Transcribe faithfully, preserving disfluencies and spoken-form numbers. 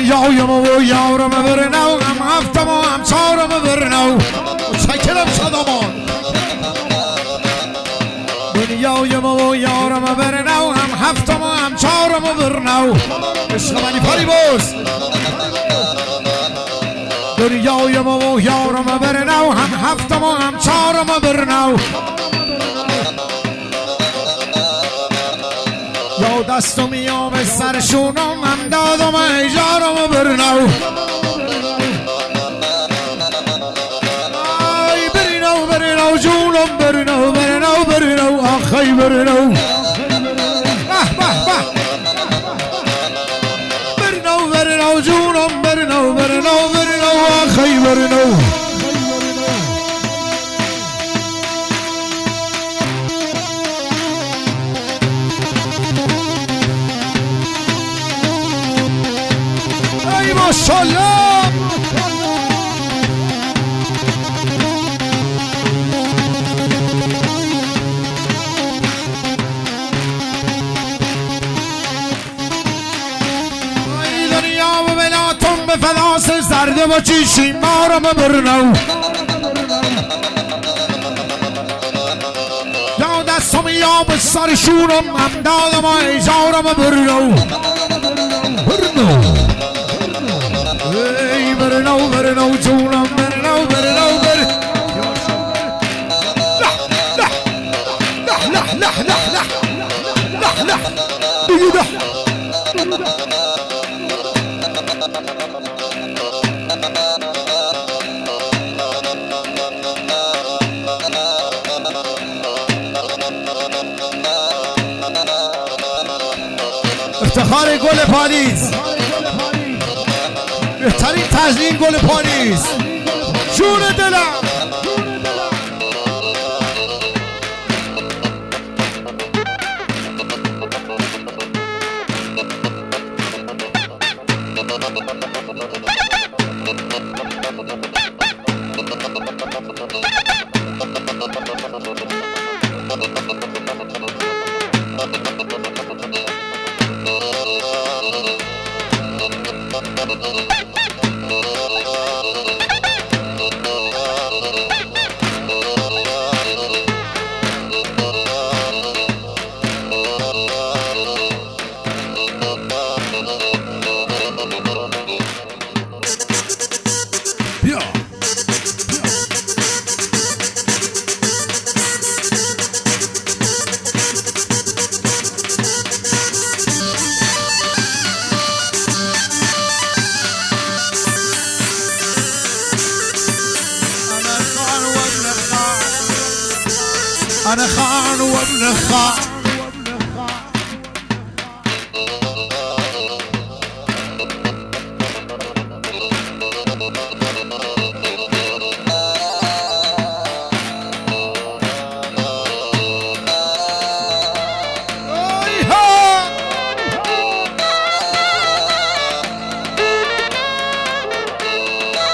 دنیایم و یارم برنو هم هفتم و هم چارم برنو چکرم صدامان دنیایم و یارم برنو هم هفتم و هم چارم برنو عشق منی پاری باز دنیایم و یارم برنو هم هفتم و هم چارم برنو یا دستم میام سرشونم هم دادم ایجارم برنو آی برنو برنو جونم برنو برنو برنو آخی برنو به به به برنو برنو جونم برنو برنو برنو آخی برنو ماشاءالله ای دنیا و بلاتون به فلاس زرده و چیشی مارم برنو یا دستم یا به سرشونم هم دادم و ایجارم برنو برنو ای برنو برنو جونم برنو برنو برنو لا لا لا لا لا لا لا لا دیگه ده افتخار گل پالیز بهترین تزیین گل پالیز جون دلم أنا خان وابن خان